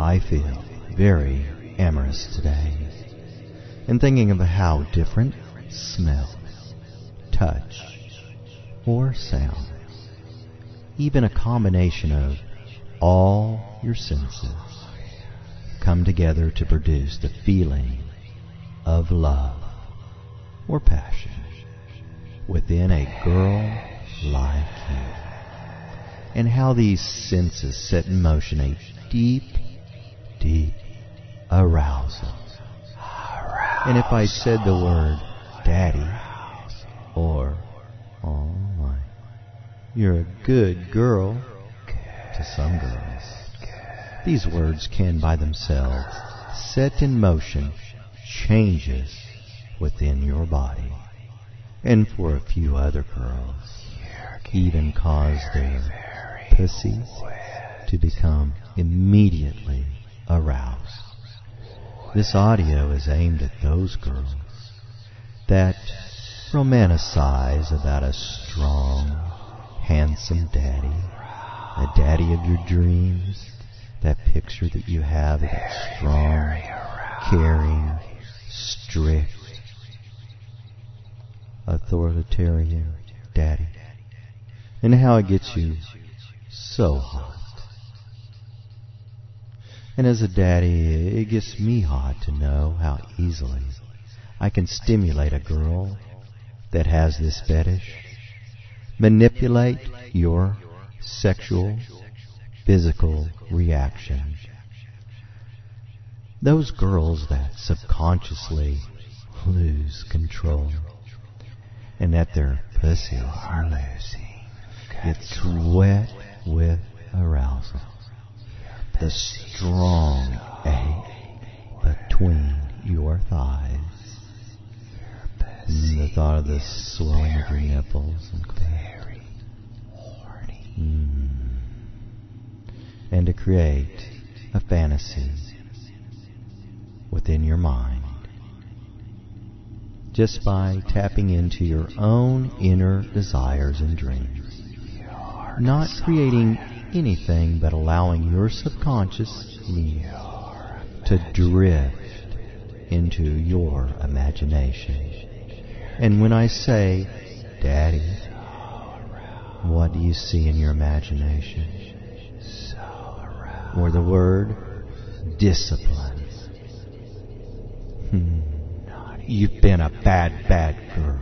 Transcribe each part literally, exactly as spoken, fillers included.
I feel very amorous today, and thinking of how different smells, touch, or sound, even a combination of all your senses, come together to produce the feeling of love or passion within a girl like you, and how these senses set in motion a deep, deep arousal. And if I said the word daddy, or oh my, you're a good girl to some girls, these words can by themselves set in motion changes within your body, and for a few other girls even cause their pussies to become immediately aroused. This audio is aimed at those girls that romanticize about a strong, handsome daddy, a daddy of your dreams, that picture that you have of that strong, caring, strict, authoritarian daddy, and how it gets you so hot. And as a daddy, it gets me hot to know how easily I can stimulate a girl that has this fetish, manipulate your sexual, physical reaction. Those girls that subconsciously lose control, and that their pussy gets wet with arousal. The strong ache between your thighs, and the thought of the swelling of your nipples and very horny, mm. and to create a fantasy within your mind just by tapping into your own inner desires and dreams, not creating anything but allowing your subconscious to drift into your imagination. And when I say, Daddy, what do you see in your imagination? Or the word discipline. Hmm. You've been a bad, bad girl.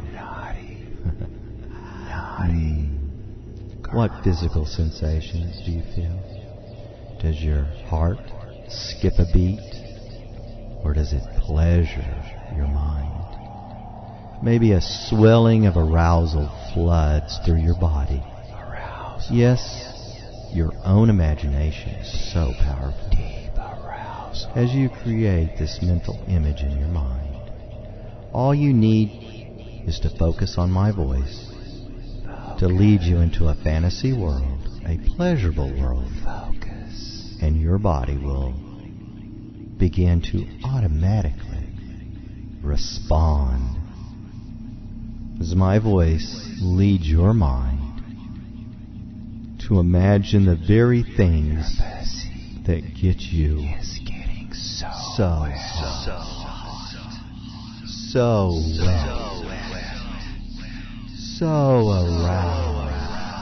hmm. What physical sensations do you feel? Does your heart skip a beat? Or does it pleasure your mind? Maybe a swelling of arousal floods through your body. Yes, your own imagination is so powerful. As you create this mental image in your mind, all you need is to focus on my voice to lead you into a fantasy world, a pleasurable world, and your body will begin to automatically respond as my voice leads your mind to imagine the very things that get you so, so, so wet, so aroused.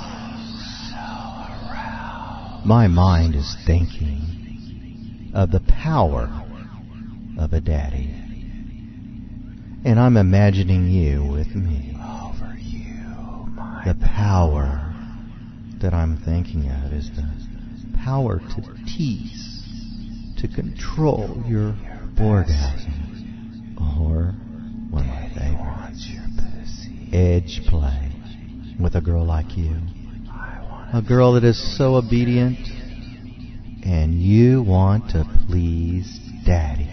My mind is thinking of the power of a daddy, and I'm imagining you with me. The power that I'm thinking of is the power to tease, to control your orgasm, or one of my favorites, edge play with a girl like you. A girl that is so obedient, and you want to please Daddy.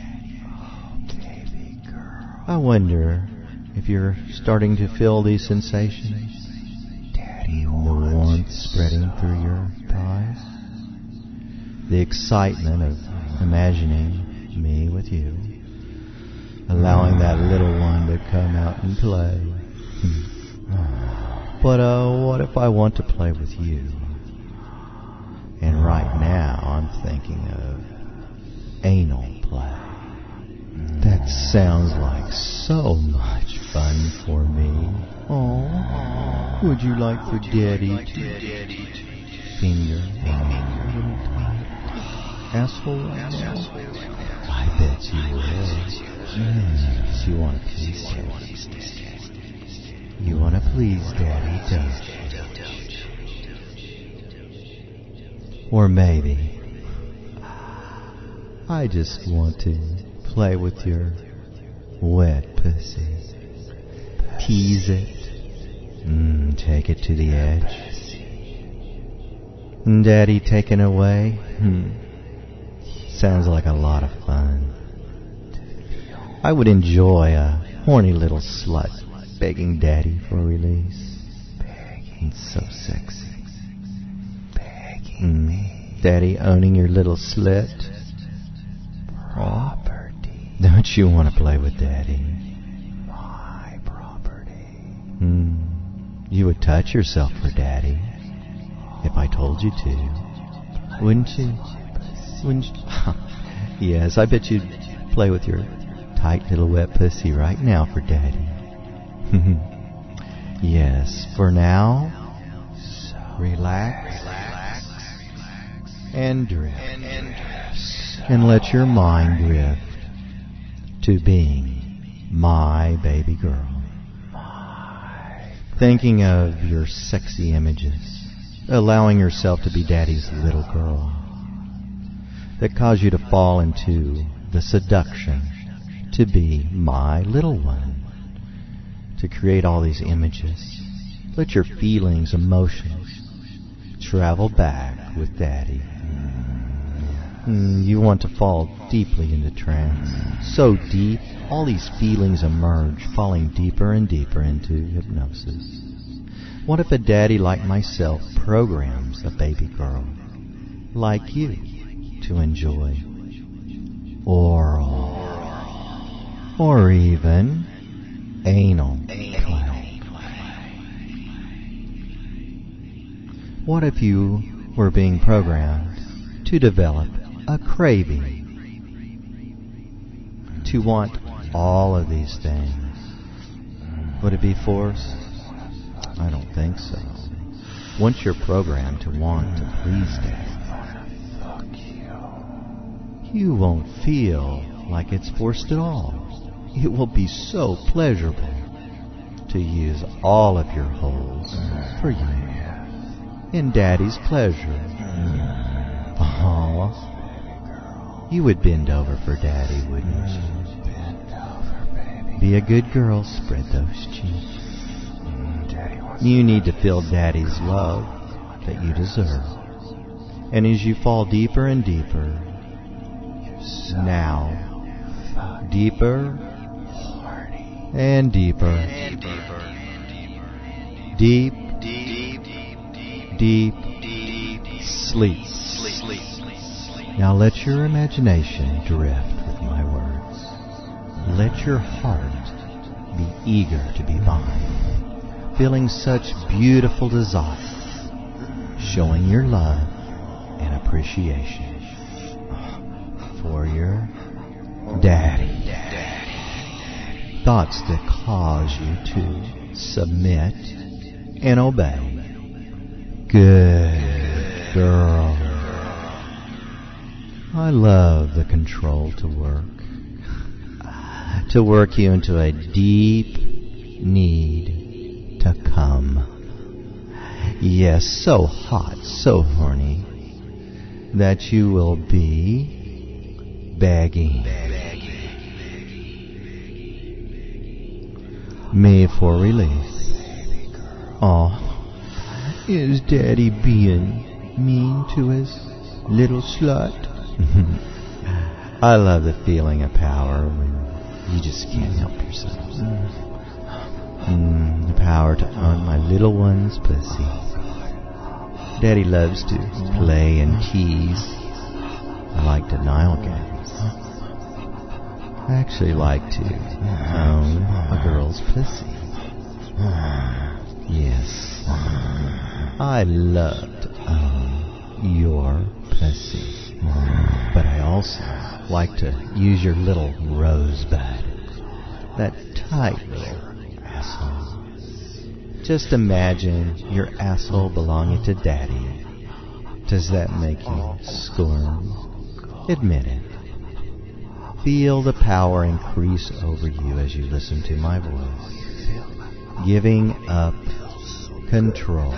I wonder if you're starting to feel these sensations. The warmth spreading through your thighs. The excitement of imagining me with you. Allowing that little one to come out and play. But uh, what if I want to play with you? And right now I'm thinking of anal play. That sounds like so much fun for me. Oh, would you like for Daddy to finger your little asshole right now? I bet you will. Yes, you want to please Daddy. You want to please Daddy, don't you? Or maybe I just want to play with your wet pussy. Tease it. Mm, take it to the edge. Daddy taken away? Hmm. Sounds like a lot of fun. I would enjoy a horny little slut begging Daddy for release. Begging. It's so sexy. Begging mm. me. Daddy owning your little slit. Property. Don't you want to play with Daddy? My property. Mm. You would touch yourself for Daddy if I told you to. Wouldn't you? Wouldn't you? Yes, I bet you'd play with your tight little wet pussy right now for Daddy. Yes, for now, relax, relax and drift. And, and, and let your mind drift to being my baby girl. Thinking of your sexy images, allowing yourself to be Daddy's little girl, that cause you to fall into the seduction to be my little one, to create all these images. Let your feelings, emotions travel back with Daddy. Mm, you want to fall deeply into trance, so deep, all these feelings emerge, falling deeper and deeper into hypnosis. What if a daddy like myself programs a baby girl like you to enjoy oral or even anal play? What if you were being programmed to develop a craving to want all of these things? Would it be forced? I don't think so. Once you're programmed to want to please Daddy, you won't feel like it's forced at all. It will be so pleasurable to use all of your holes for you in Daddy's pleasure. Aww. You would bend over for Daddy, wouldn't you? Bend over, baby. Be a good girl, spread those cheeks. Daddy wants you need to feel Daddy's love that you deserve. And as you fall deeper and deeper, now, deeper and deeper, and deeper, deep, deep, deep, deep sleep. Now let your imagination drift with my words. Let your heart be eager to be mine, feeling such beautiful desire, showing your love and appreciation for your Daddy. Thoughts that cause you to submit and obey. Good girl. I love the control to work. To work you into a deep need to come. Yes, so hot, so horny, that you will be begging me for release. Oh, is Daddy being mean to his little slut? I love the feeling of power when you just can't help yourself. Mm, the power to own my little one's pussy. Daddy loves to play and tease. I like denial games. I actually like to own a girl's pussy. Yes, I love to own your pussy. But I also like to use your little rosebud, that tight little asshole. Just imagine your asshole belonging to Daddy. Does that make you squirm? Admit it. Feel the power increase over you as you listen to my voice. Giving up control.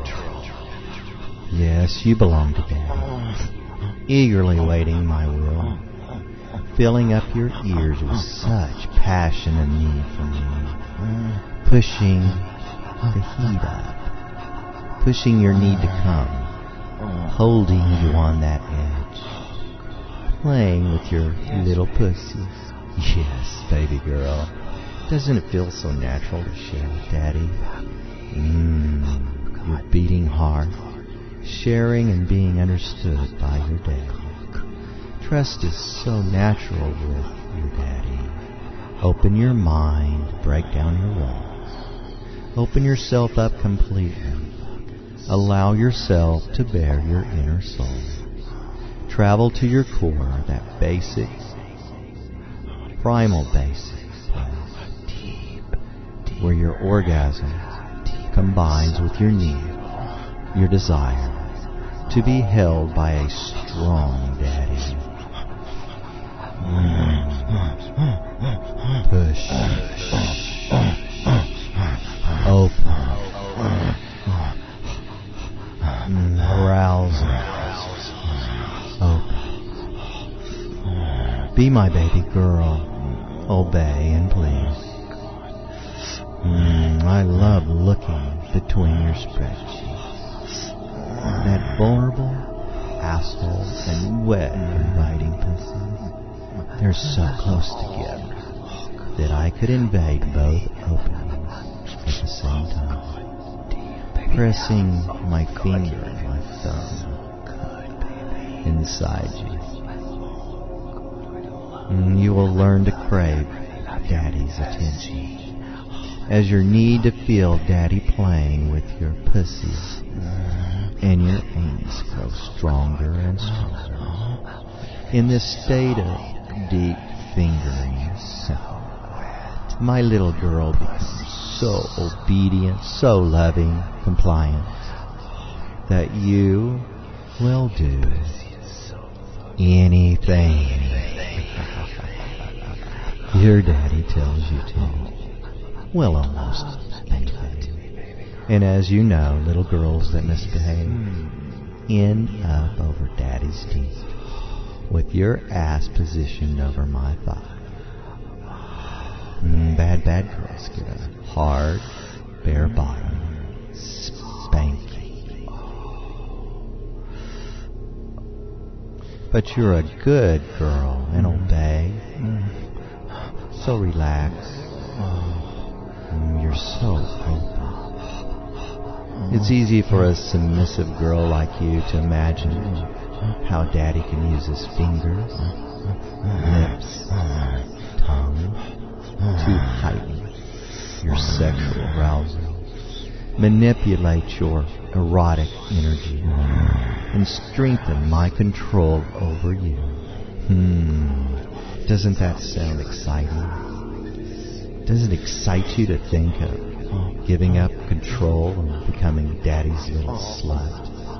Yes, you belong to Daddy. Eagerly waiting my will. Filling up your ears with such passion and need from you. Pushing the heat up. Pushing your need to come. Holding you on that edge. Playing with your little pussy. Yes, baby girl. Doesn't it feel so natural to share with Daddy? Mmm, your beating heart. Sharing and being understood by your Daddy. Trust is so natural with your Daddy. Open your mind, break down your walls. Open yourself up completely. Allow yourself to bear your inner soul. Travel to your core, that basic, primal basic place, where your orgasm combines with your need, your desire to be held by a strong Daddy. Mm. Push. Open. Mm. Arouse. Open. Be my baby girl. Obey and please. Mm. I love looking between your spread cheeks. That vulnerable asshole and wet, inviting pussy. They're so close together that I could invade both openings at the same time. Pressing my finger and my thumb inside you. And you will learn to crave Daddy's attention. As your need to feel Daddy playing with your pussy and your anus grows stronger and stronger. In this state of deep fingerings, my little girl becomes so obedient, so loving, compliant, that you will do anything your Daddy tells you to. Well, almost anything. And as you know, little girls that misbehave end up over Daddy's teeth, with your ass positioned over my thigh. Mm, bad, bad girls get a hard, bare bottom spanking. But you're a good girl and obey. So relaxed. Mm, you're so open. It's easy for a submissive girl like you to imagine how Daddy can use his fingers, lips, tongue to heighten your sexual arousal, manipulate your erotic energy, and strengthen my control over you. Hmm. Doesn't that sound exciting? Does it excite you to think of giving up control and becoming Daddy's little slut?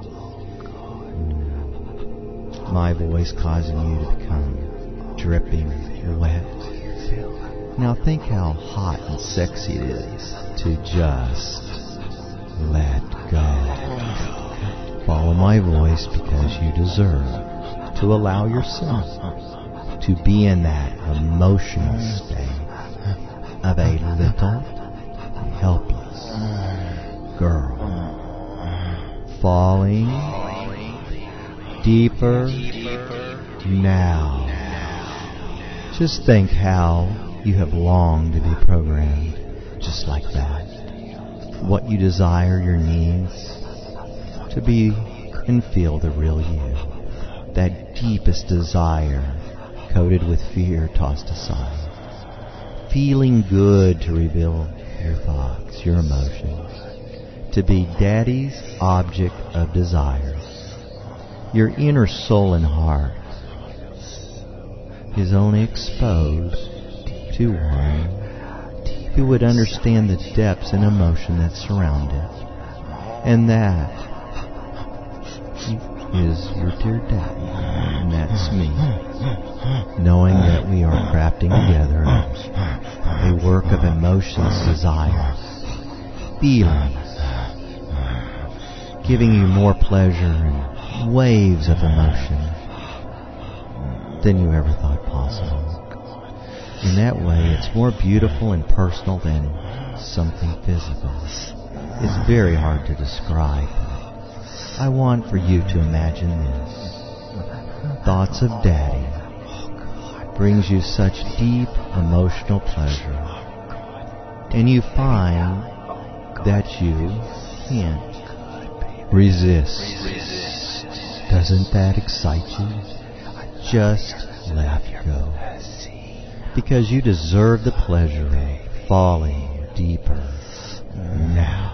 My voice causing you to become dripping wet. Now think how hot and sexy it is to just let go. Follow my voice because you deserve to allow yourself to be in that emotional state of a little helpless girl falling deeper now. Just think how you have longed to be programmed just like that. What you desire, your needs, to be and feel the real you. That deepest desire, coated with fear, tossed aside. Feeling good to reveal your thoughts, your emotions. To be Daddy's object of desire. Your inner soul and heart. is only exposed to one who would understand the depths and emotion that surround it. And that is your dear Daddy, and that's me. Knowing that we are crafting together a work of emotions, desires, feelings, giving you more pleasure and waves of emotion than you ever thought possible. In that way, it's more beautiful and personal than something physical. It's very hard to describe. I want for you to imagine this. Thoughts of Daddy brings you such deep emotional pleasure, and you find that you can't resist. Doesn't that excite you? Just let go, because you deserve the pleasure of falling deeper now.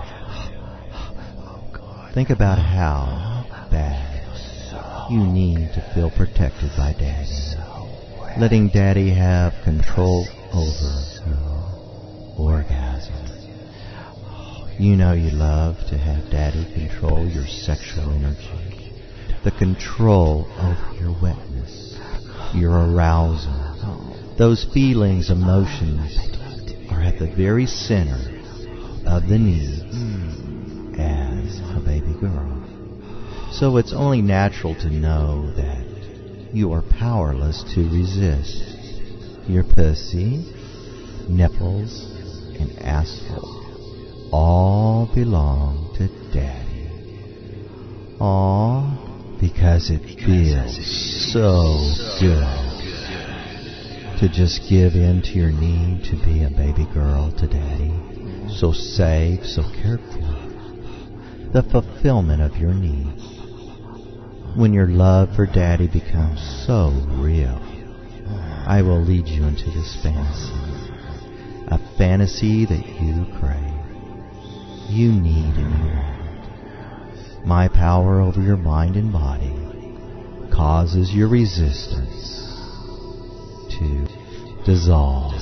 Think about how bad you need to feel protected by Daddy, letting Daddy have control over your orgasm. You know you love to have Daddy control your sexual energy, the control over your wetness, your arousal. Those feelings, emotions are at the very center of the need as a baby girl. So it's only natural to know that you are powerless to resist. Your pussy, nipples, and asshole all belong to Daddy. All because it feels so good to just give in to your need to be a baby girl to Daddy. So safe, so cared for. The fulfillment of your needs. When your love for Daddy becomes so real, I will lead you into this fantasy. A fantasy that you crave, you need and you want. My power over your mind and body causes your resistance to dissolve.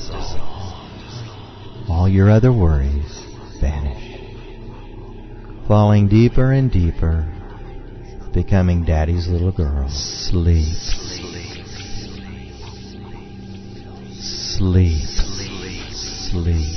All your other worries vanish. Falling deeper and deeper, becoming Daddy's little girl. Sleep. Sleep. Sleep.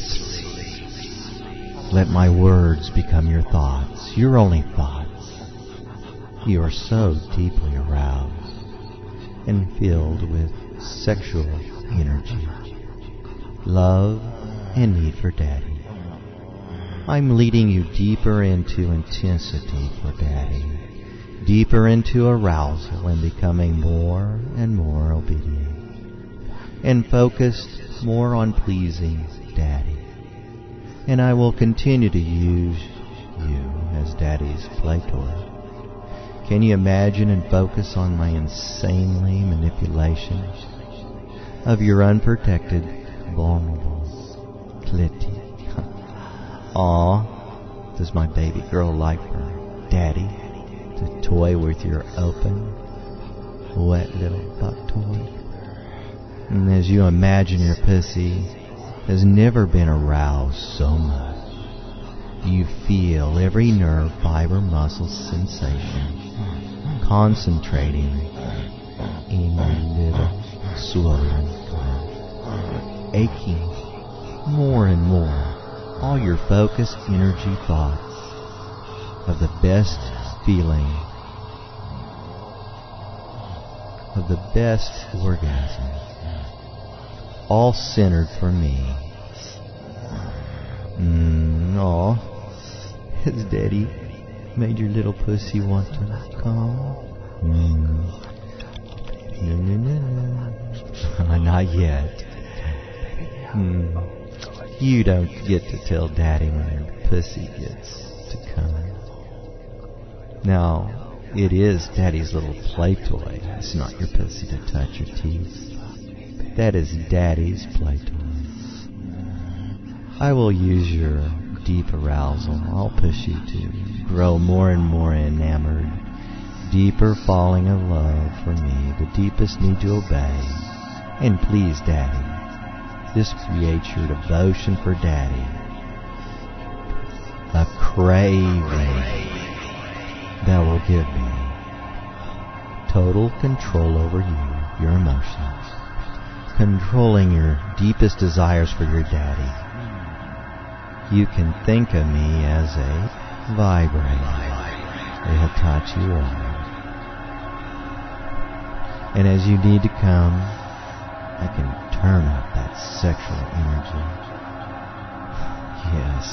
Let my words become your thoughts, your only thoughts. You are so deeply aroused and filled with sexual energy, love, and need for Daddy. I'm leading you deeper into intensity for Daddy, deeper into arousal and becoming more and more obedient, and focused more on pleasing Daddy. And I will continue to use you as Daddy's play toy. Can you imagine and focus on my insanely manipulation of your unprotected, vulnerable clitty? Aw, does my baby girl like her Daddy to toy with your open, wet little butt toy? And as you imagine, your pussy has never been aroused so much. You feel every nerve, fiber, muscle, sensation concentrating in your little swollen gland, aching more and more. All your focused energy thoughts of the best feeling, of the best orgasm, all centered for me. Mm, aw, has Daddy made your little pussy want to come? Mm. No, no, no, no. Not yet. Mm. You don't get to tell Daddy when your pussy gets to come. Now, it is Daddy's little play toy. It's not your pussy to touch or tease. That is Daddy's play toy. I will use your deep arousal. I'll push you to grow more and more enamored, deeper falling in love for me, the deepest need to obey, And please, Daddy, this creates your devotion for Daddy. A craving that will give me total control over you, your emotions, controlling your deepest desires for your Daddy. You can think of me as a vibrator. It'll touch you all. And as you need to come, I can turn up that sexual energy. Yes.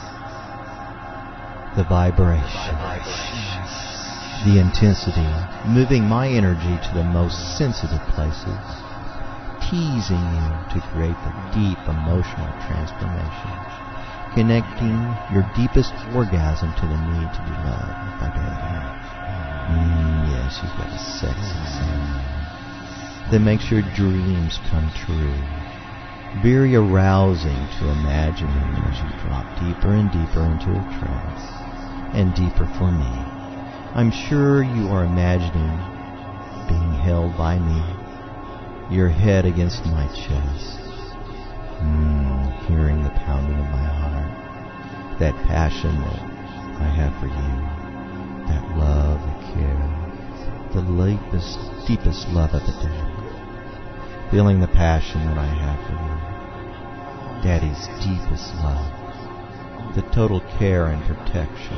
The vibration. The intensity. Moving my energy to the most sensitive places. Teasing you to create the deep emotional transformation. Connecting your deepest orgasm to the need to be loved by Daddy. Mm, yes, you've got a sexy sound that makes your dreams come true. Very arousing to imagine them as you drop deeper and deeper into a trance, and deeper for me. I'm sure you are imagining being held by me, your head against my chest, mm, hearing the pounding of my heart, that passion that I have for you, that love, the care, the deepest, deepest love of the Daddy. Feeling the passion that I have for you, Daddy's deepest love, the total care and protection.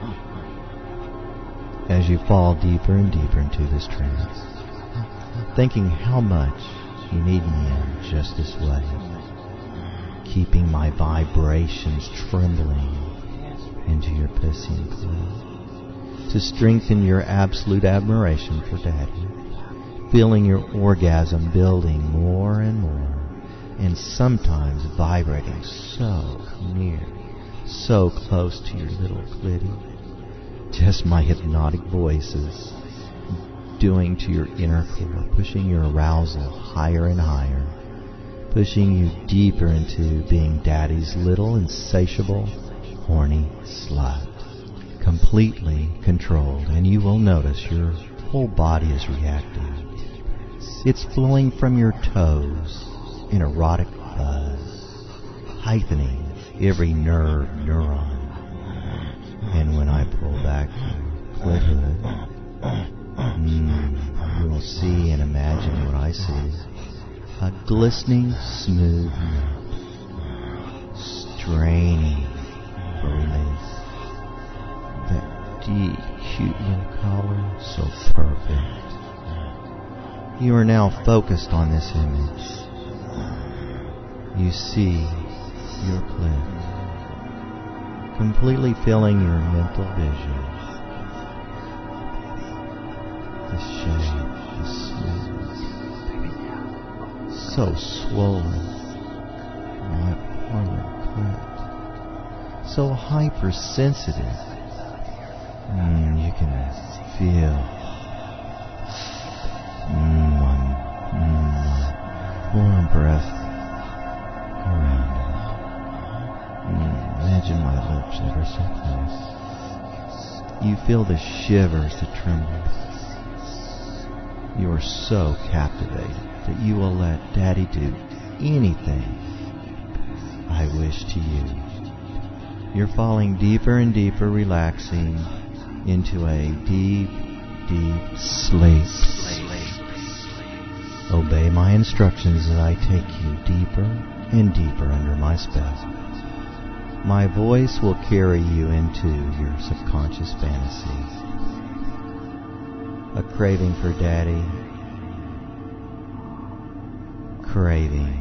As you fall deeper and deeper into this trance, thinking how much you need me in just this way, keeping my vibrations trembling into your pussy and clit, to strengthen your absolute admiration for Daddy, feeling your orgasm building more and more, and sometimes vibrating so near, so close to your little clitty. Just my hypnotic voices doing to your inner core, pushing your arousal higher and higher, pushing you deeper into being Daddy's little insatiable, horny slut, completely controlled, and you will notice your whole body is reacting. It's flowing from your toes in erotic buzz, heightening every nerve, neuron. And when I pull back your clit hood, mm, you will see and imagine what I see. A glistening, smooth nut, straining for release. That deep, cute little collar, so perfect. You are now focused on this image. You see your clit, completely filling your mental vision. The shape is smooth, so swollen, my poor clit, so hypersensitive. Mm, you can feel mm, one, mm, warm breath around it. Mm, imagine my lips ever so close. You feel the shivers, the trembles. You are so captivated that you will let Daddy do anything I wish to you. You're falling deeper and deeper, relaxing into a deep, deep sleep. Obey my instructions as I take you deeper and deeper under my spell. My voice will carry you into your subconscious fantasies. A craving for Daddy. Craving.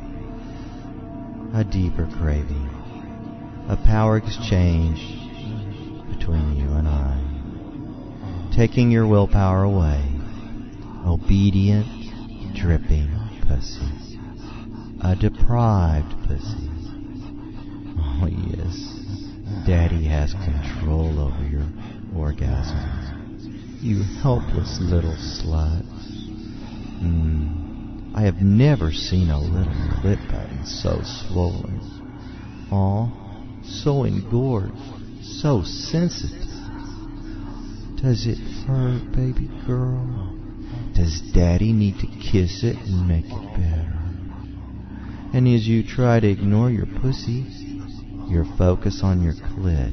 A deeper craving. A power exchange between you and I. Taking your willpower away. Obedient, dripping pussy. A deprived pussy. Oh yes, Daddy has control over your orgasms. You helpless little slut. Mm. I have never seen a little clit button so swollen. Aw, so engorged, so sensitive. Does it hurt, baby girl? Does Daddy need to kiss it and make it better? And as you try to ignore your pussy, your focus on your clit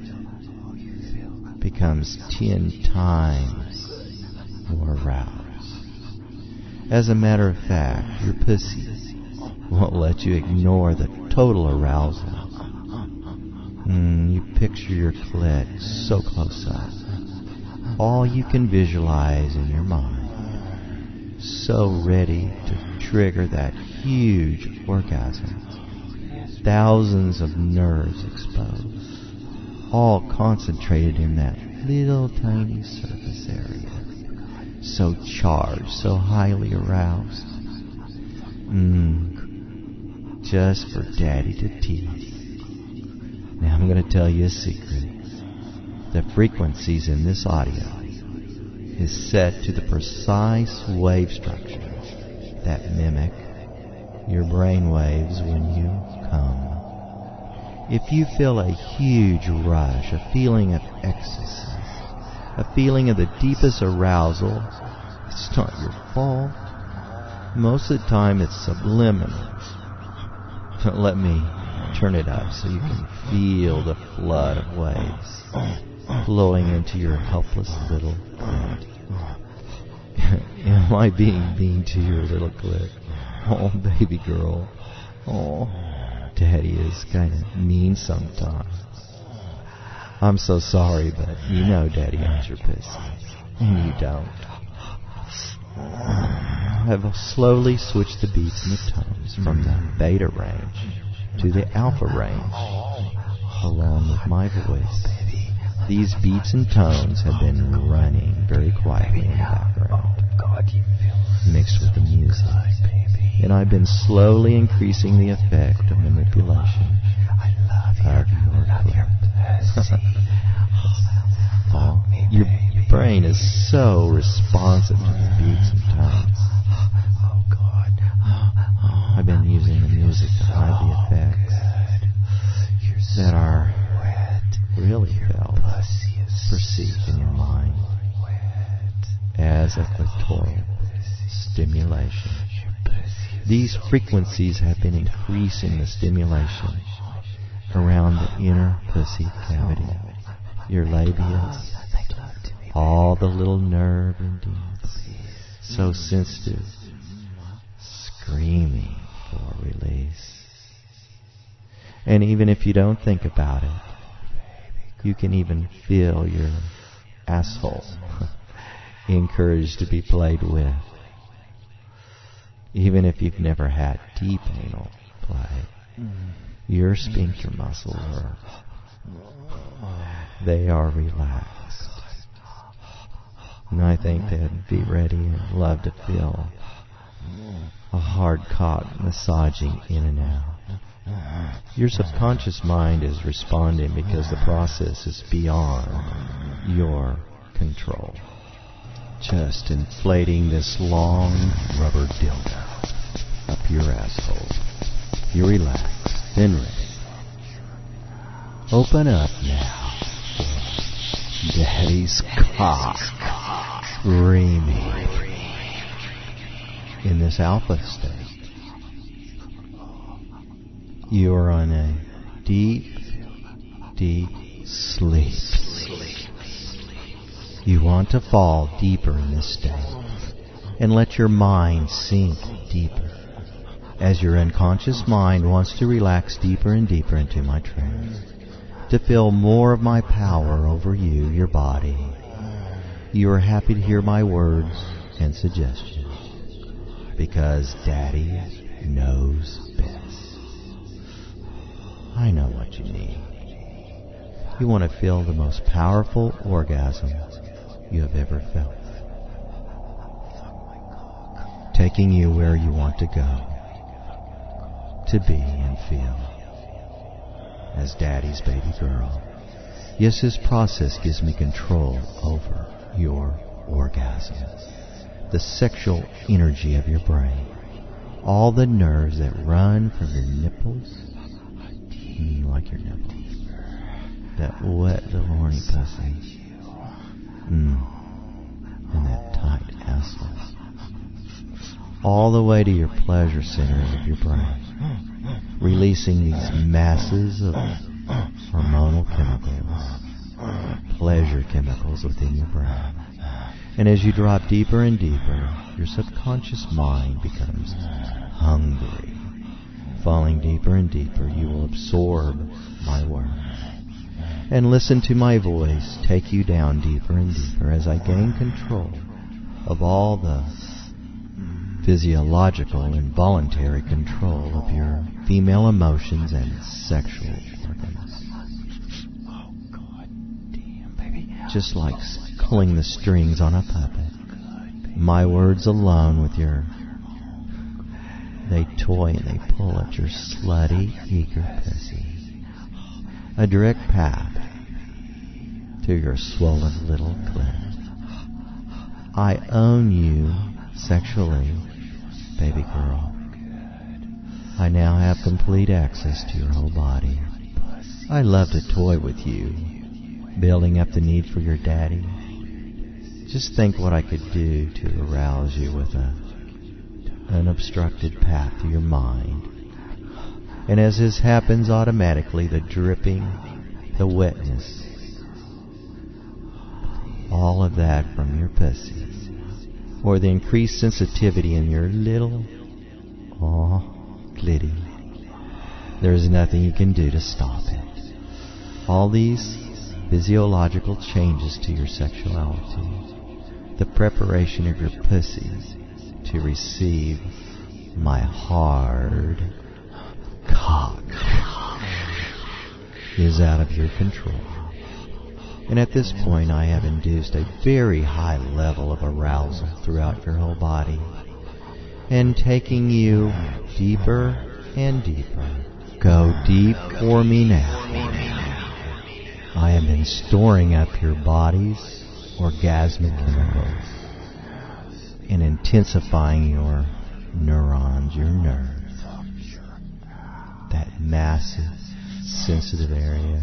becomes ten times more aroused. As a matter of fact, your pussy won't let you ignore the total arousal. Mm, you picture your clit so close up. All you can visualize in your mind, so ready to trigger that huge orgasm. Thousands of nerves exposed, all concentrated in that little tiny surface area. So charged, so highly aroused. Mmm. Just for Daddy to tease. Now I'm going to tell you a secret. The frequencies in this audio is set to the precise wave structure that mimic your brain waves when you come. If you feel a huge rush, a feeling of ecstasy, a feeling of the deepest arousal, it's not your fault. Most of the time it's subliminal. Let me turn it up so you can feel the flood of waves flowing into your helpless little clit. Am I being mean to your little clit? Oh, baby girl. Oh, Daddy is kind of mean sometimes. I'm so sorry, but you know Daddy owns your pussy, and you don't. I've slowly switched the beats and the tones from the beta range to the alpha range, along with my voice. These beats and tones have been running very quietly in the background, mixed with the music, and I've been slowly increasing the effect of manipulation of your clit. Oh, your brain is so responsive to the beats and tones. I've been using the music to hide the effects that are really felt, perceived in your mind as a clitoral stimulation. These frequencies have been increasing the stimulation around the inner pussy cavity, your labia, all the little nerve endings, so sensitive, screaming for release. And even if you don't think about it, you can even feel your asshole encouraged to be played with. Even if you've never had deep anal play, your sphincter muscles are, they are relaxed. And I think they'd be ready and love to feel a hard cock massaging in and out. Your subconscious mind is responding because the process is beyond your control. Just inflating this long rubber dildo up your asshole. You're relaxed, then ready. Open up now. Daddy's cock screaming in this alpha state. You are on a deep, deep sleep. You want to fall deeper in this state and let your mind sink deeper as your unconscious mind wants to relax deeper and deeper into my trance, to feel more of my power over you, your body. You are happy to hear my words and suggestions because Daddy knows best. I know what you need. You want to feel the most powerful orgasm you have ever felt, taking you where you want to go, to be and feel as Daddy's baby girl. Yes, this process gives me control over your orgasm, the sexual energy of your brain, all the nerves that run from your nipples, mm, like your nipples, that wet little horny pussy. Mm. in that tight asshole. All the way to your pleasure centers of your brain, releasing these masses of hormonal chemicals, pleasure chemicals within your brain. And as you drop deeper and deeper, your subconscious mind becomes hungry. Falling deeper and deeper, you will absorb my words and listen to my voice take you down deeper and deeper as I gain control of all the physiological and voluntary control of your female emotions and sexual organs. Oh, God damn, baby. Just like pulling the strings on a puppet. My words alone with your... They toy and they pull at your slutty, eager pussy. A direct path to your swollen little clit. I own you sexually, baby girl. I now have complete access to your whole body. I love to toy with you, building up the need for your daddy. Just think what I could do to arouse you with a unobstructed path to your mind. And as this happens automatically, the dripping, the wetness, all of that from your pussy, or the increased sensitivity in your little, aw, glitty, there's nothing you can do to stop it. All these physiological changes to your sexuality, the preparation of your pussy to receive my hard cock is out of your control. And at this point I have induced a very high level of arousal throughout your whole body, and taking you deeper and deeper. Go deep for me now. I have been storing up your body's orgasmic chemicals and intensifying your neurons, your nerves, that massive, sensitive area,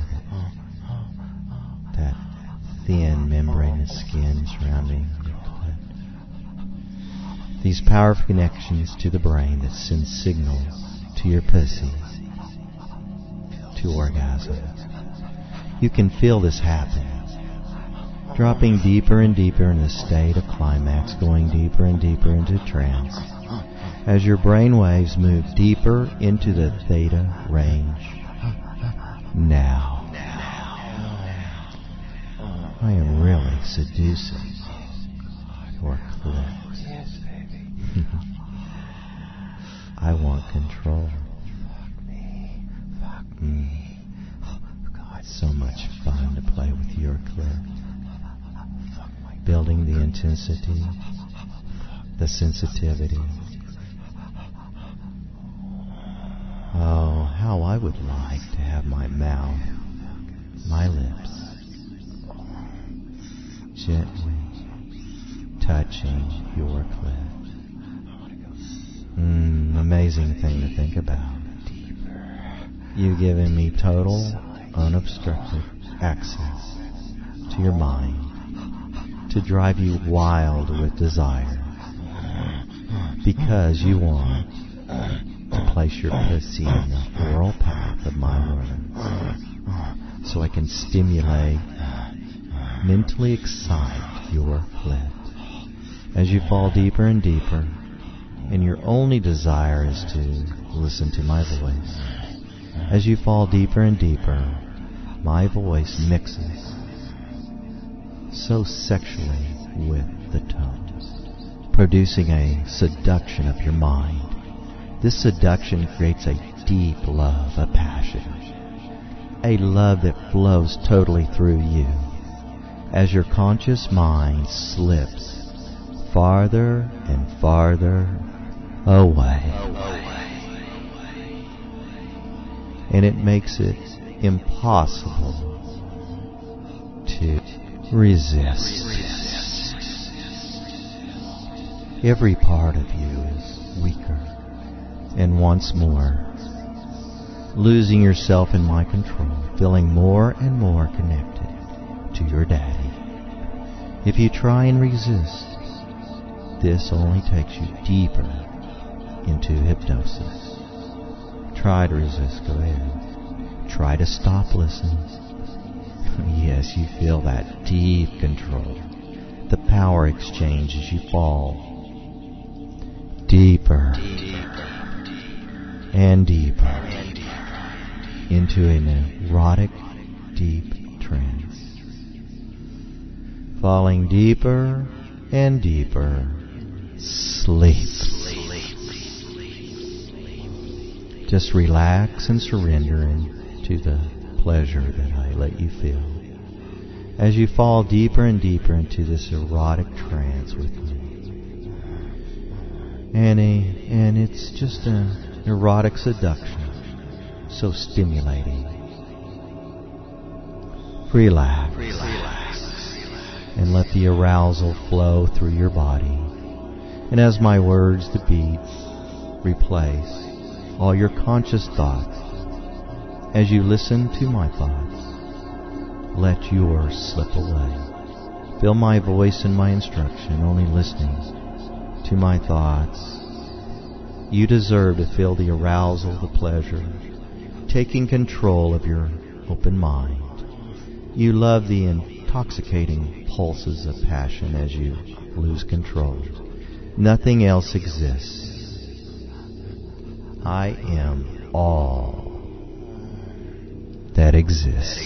that thin membranous skin surrounding your clit. These powerful connections to the brain that send signals to your pussy to orgasm. You can feel this happen. Dropping deeper and deeper in the state of climax, going deeper and deeper into trance, as your brain waves move deeper into the theta range. Now, I am really seducing your clit. Yes, baby. I want control. Fuck me. Fuck me. Mm. Oh, God. So much fun to play with your clit. Building the intensity, the sensitivity. Oh, how I would like to have my mouth, my lips, gently touching your clit. Mmm, amazing thing to think about. You've given me total, unobstructed access to your mind, to drive you wild with desire, because you want to place your pussy in the oral path of my words, so I can stimulate, mentally excite your clit. As you fall deeper and deeper, and your only desire is to listen to my voice, as you fall deeper and deeper, my voice mixes so sexually with the tones, producing a seduction of your mind. This seduction creates a deep love, a passion, a love that flows totally through you as your conscious mind slips farther and farther away. And it makes it impossible to resist. Every part of you is weaker, and once more, losing yourself in my control, feeling more and more connected to your daddy. If you try and resist, this only takes you deeper into hypnosis. Try to resist, go ahead. Try to stop listening. Yes, you feel that deep control, the power exchange as you fall deeper and deeper into an erotic, deep trance. Falling deeper and deeper, sleep. Just relax and surrender into the pleasure that I let you feel as you fall deeper and deeper into this erotic trance with me. And, a, and it's just an erotic seduction, so stimulating. Relax. And let the arousal flow through your body. And as my words, the beats, replace all your conscious thoughts. As you listen to my thoughts, let yours slip away. Feel my voice and my instruction, only listening to my thoughts. You deserve to feel the arousal, the pleasure, taking control of your open mind. You love the intoxicating pulses of passion as you lose control. Nothing else exists. I am all that exists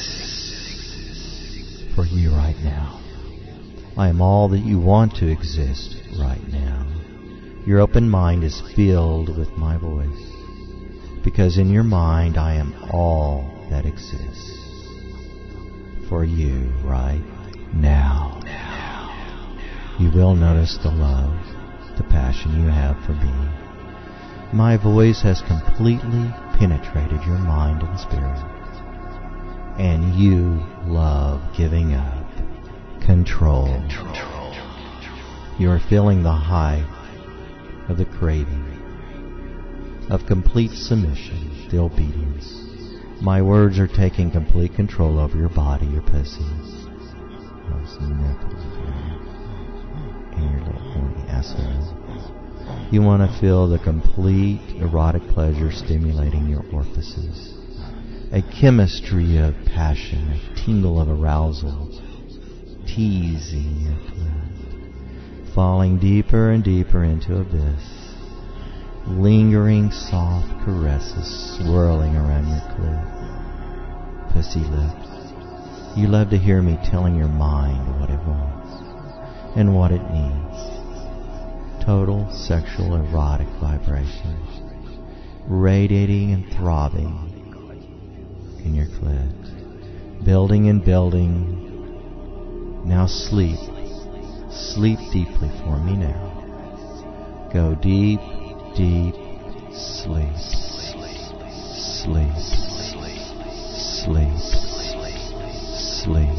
for you right now. I am all that you want to exist right now. Your open mind is filled with my voice, because in your mind I am all that exists for you right now. You will notice the love, the passion you have for me. My voice has completely penetrated your mind and spirit, and you love giving up control. You are feeling the high of the craving, of complete submission, the obedience. My words are taking complete control over your body, your pussy, those nipples, and your little horny asshole. You want to feel the complete erotic pleasure stimulating your orifices. A chemistry of passion, a tingle of arousal, teasing your clit, falling deeper and deeper into abyss. Lingering soft caresses swirling around your clit. Pussy lips. You love to hear me telling your mind what it wants and what it needs. Total sexual erotic vibrations radiating and throbbing in your clit, building and building. Now sleep. Sleep deeply for me now. Go deep, deep sleep. Sleep. Sleep. Sleep.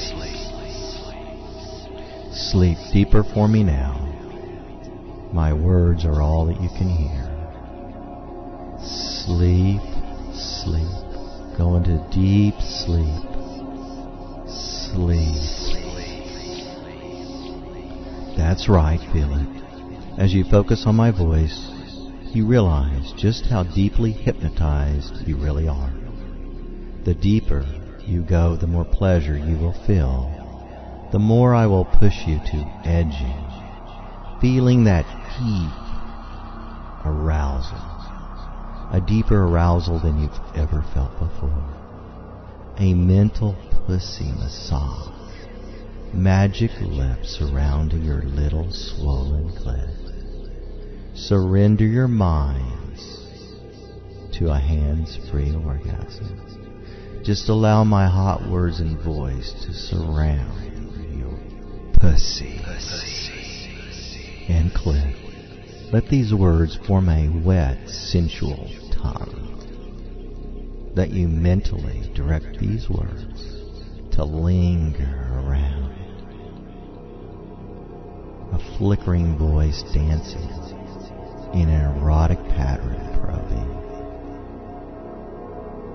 Sleep deeper for me now. My words are all that you can hear. Sleep, sleep. Go into deep sleep. Sleep. That's right, feel it. As you focus on my voice, you realize just how deeply hypnotized you really are. The deeper you go, the more pleasure you will feel. The more I will push you to edging, feeling that deep arousal, a deeper arousal than you've ever felt before. A mental pussy massage, magic lips surrounding your little swollen clit. Surrender your minds to a hands-free orgasm. Just allow my hot words and voice to surround your pussy and clit. Let these words form a wet, sensual tongue. That you mentally direct these words to linger around. A flickering voice dancing in an erotic pattern probing.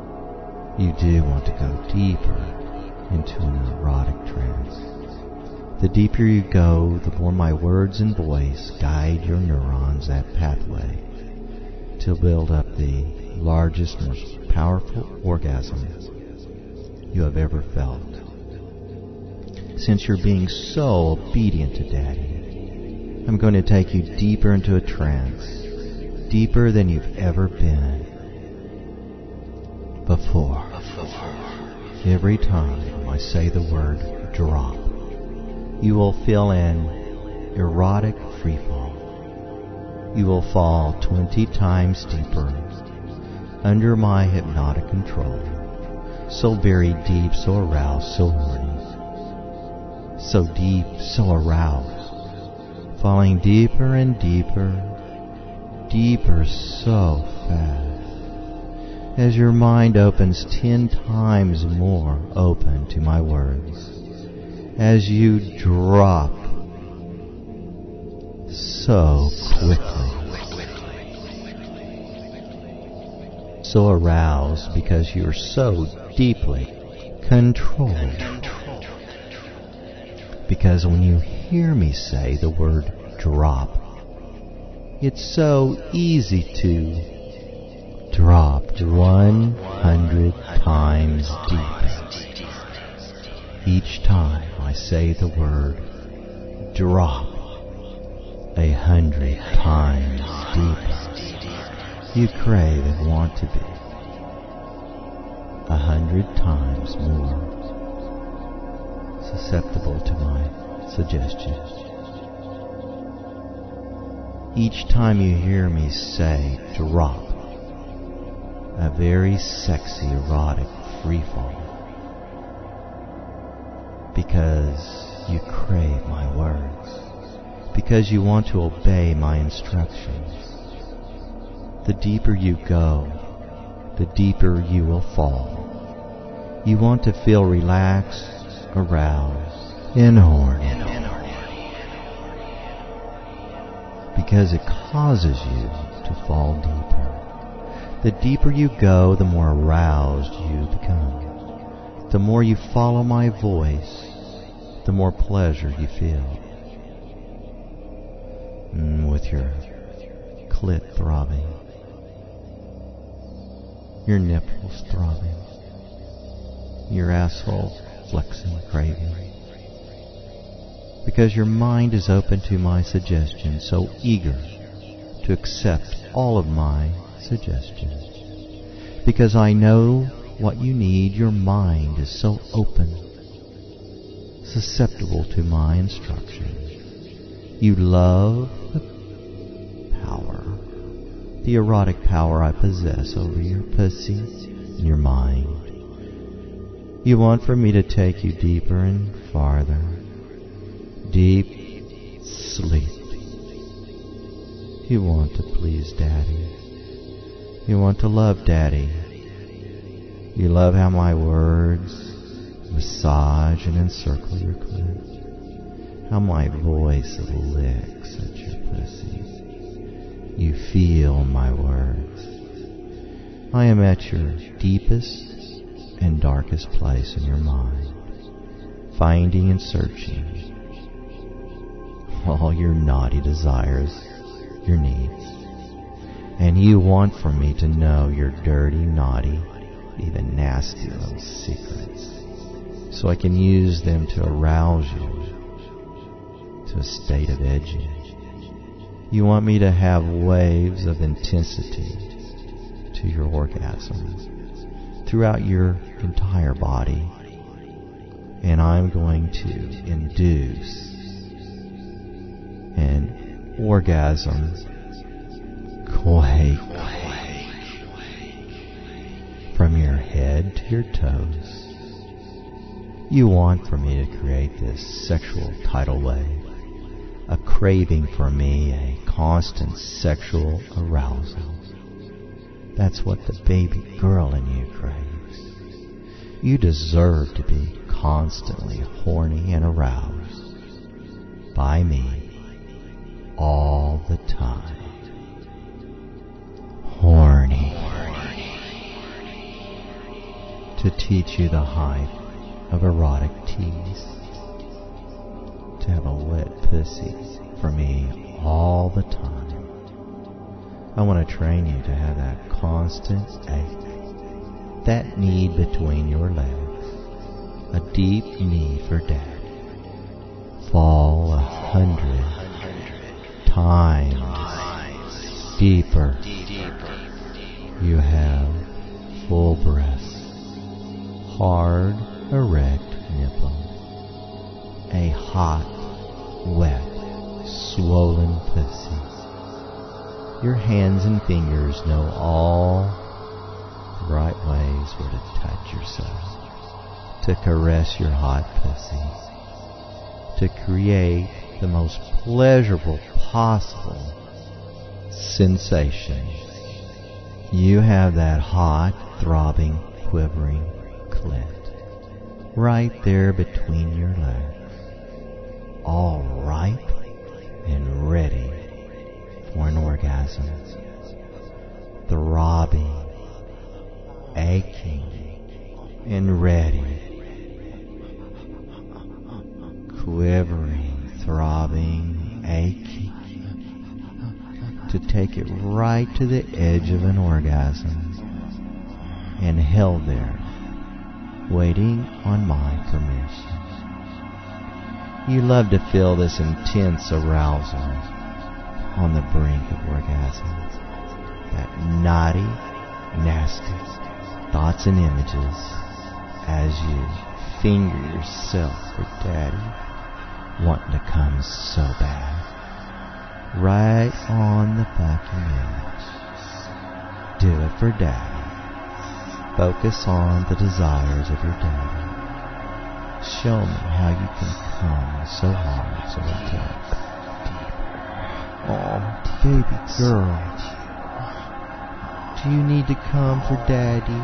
You do want to go deeper into an erotic trance. The deeper you go, the more my words and voice guide your neurons that pathway to build up the largest, most powerful orgasm you have ever felt. Since you're being so obedient to Daddy, I'm going to take you deeper into a trance, deeper than you've ever been before. Every time I say the word drop, you will feel an erotic freefall. You will fall twenty times deeper under my hypnotic control, so very deep, so aroused, so horny, so deep, so aroused, falling deeper and deeper, deeper so fast, as your mind opens ten times more open to my words, as you drop so quickly, so aroused because you're so deeply controlled. Because when you hear me say the word drop, it's so easy to drop one hundred times deeper. Each time I say the word drop a hundred times deeper, you crave and want to be a hundred times more susceptible to my suggestions. Each time you hear me say drop a very sexy, erotic freefall, because you crave my words, because you want to obey my instructions. The deeper you go, the deeper you will fall. You want to feel relaxed, aroused, and horny, because it causes you to fall deeper. The deeper you go, the more aroused you become. The more you follow my voice, the more pleasure you feel. Mm, with your clit throbbing, your nipples throbbing, your asshole flexing, craving. Because your mind is open to my suggestions, so eager to accept all of my suggestions. Because I know what you need, your mind is so open, susceptible to my instructions. You love the power, the erotic power I possess over your pussy and your mind. You want for me to take you deeper and farther, deep sleep. You want to please Daddy. You want to love Daddy. You love how my words massage and encircle your clit, how my voice licks at your pussy. You feel my words. I am at your deepest and darkest place in your mind, finding and searching all your naughty desires, your needs. And you want for me to know your dirty, naughty, even nasty little secrets, so I can use them to arouse you to a state of edging. You want me to have waves of intensity to your orgasms throughout your entire body, and I'm going to induce an orgasm quake from your head to your toes. You want for me to create this sexual tidal wave, a craving for me, a constant sexual arousal. That's what the baby girl in you craves. You deserve to be constantly horny and aroused by me all the time. Horny. To teach you the height of erotic tease. pussy for me all the time. I want to train you to have that constant ache, that need between your legs, a deep need for daddy. Fall a hundred times deeper. You have full breasts, hard, erect nipples, a hot, wet, swollen pussy. Your hands and fingers know all the right ways where to touch yourself, to caress your hot pussy, to create the most pleasurable possible sensation. You have that hot, throbbing, quivering clit right there between your legs, all ripe and ready for an orgasm, throbbing, aching, and ready, quivering, throbbing, aching, to take it right to the edge of an orgasm and held there, waiting on my permission. You love to feel this intense arousal on the brink of orgasm, that naughty, nasty thoughts and images as you finger yourself for daddy, wanting to come so bad, right on the fucking edge. Do it for daddy. Focus on the desires of your daddy. Show me how you can come so hard, so intense. Oh, baby girl, do you need to come for daddy?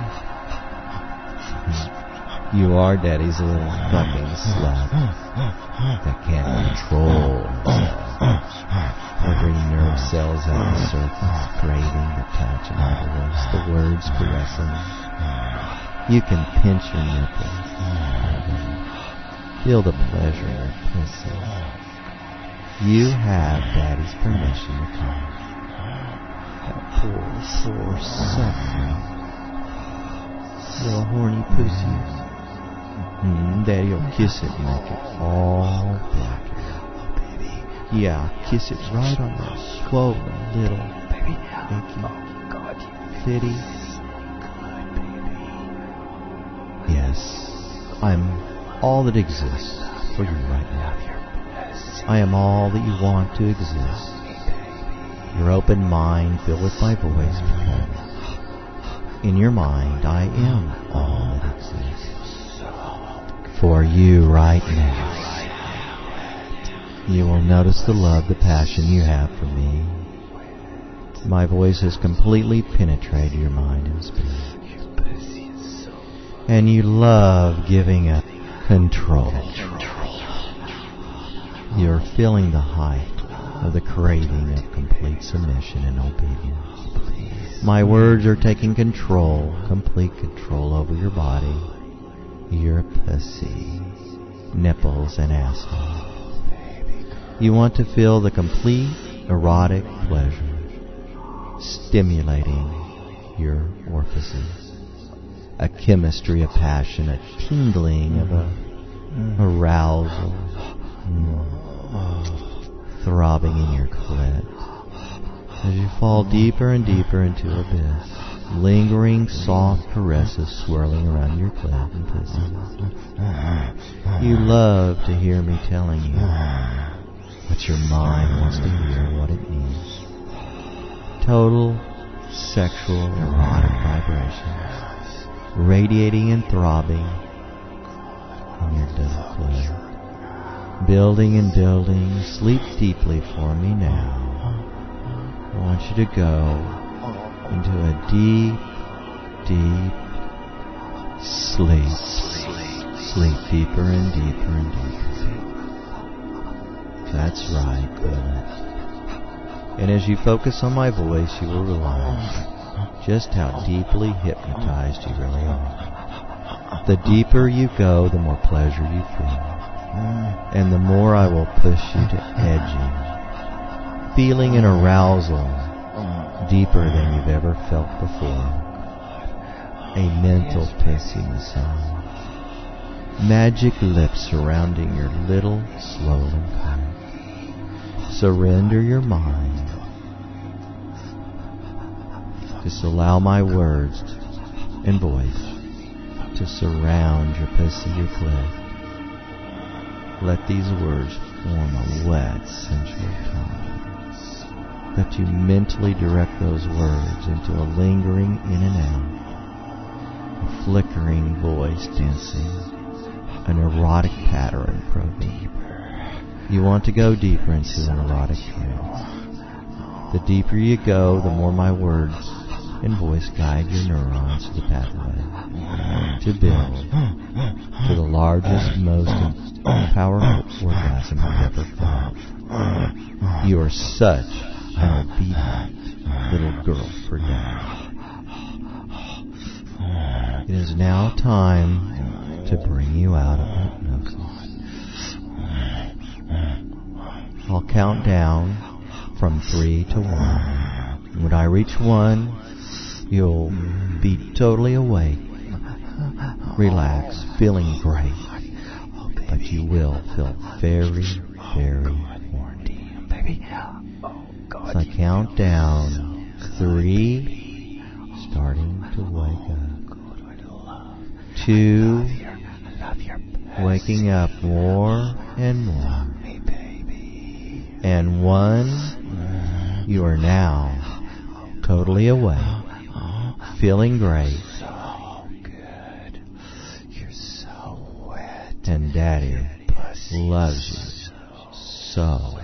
You are daddy's little fucking slut that can't control himself. Every nerve cells at the surface, craving the touch of my voice, the words caressing. You can pinch your nipples, feel the pleasure in your pussy. You have daddy's permission to come. That poor, poor, suffering little horny pussy. Mm, daddy will kiss it and make it all black. Yeah, kiss it right on that swollen little baby, achy, oh God, titty. Yes, I'm all that exists for you right now. I am all that you want to exist. Your open mind filled with my voice, because in your mind I am all that exists for you right now. You will notice the love, the passion you have for me. My voice has completely penetrated your mind and spirit. And you love giving up control. You're feeling the height of the craving of complete submission and obedience. My words are taking control, complete control over your body, your pussy, nipples, and asshole. You want to feel the complete erotic pleasure stimulating your orifices, a chemistry of passion, a tingling of a arousal, mm, throbbing in your clit as you fall deeper and deeper into abyss, lingering soft caresses swirling around your clit and pussy. You love to hear me telling you what your mind wants to hear, what it needs. Total sexual erotic vibrations, radiating and throbbing in your little clit. Building and building, sleep deeply for me now. I want you to go into a deep, deep sleep. Sleep deeper and deeper and deeper. That's right, good. And as you focus on my voice, you will realize just how deeply hypnotized you really are. The deeper you go, the more pleasure you feel. And the more I will push you to edging, feeling an arousal deeper than you've ever felt before. A mental pissy massage. Magic lips surrounding your little swollen cock. Surrender your mind. Just allow my words and voice to surround your pussy, your clit. Let these words form a wet, sensual tongue. Let you mentally direct those words into a lingering in and out, a flickering voice dancing, an erotic pattern probing. You want to go deeper into an erotic trance. The deeper you go, the more my words and voice guide your neurons to the pathway to build to the largest, most powerful orgasm you've ever felt. You are such an obedient little girl for dad. It is now time to bring you out of hypnosis. I'll count down from three to one. When I reach one, you'll be totally awake, relaxed, feeling great. But you will feel very, very horny. As I count down three, starting to wake up. Two, waking up more and more. And one, you are now totally awake, feeling great. So good. You're so wet. And Daddy loves you so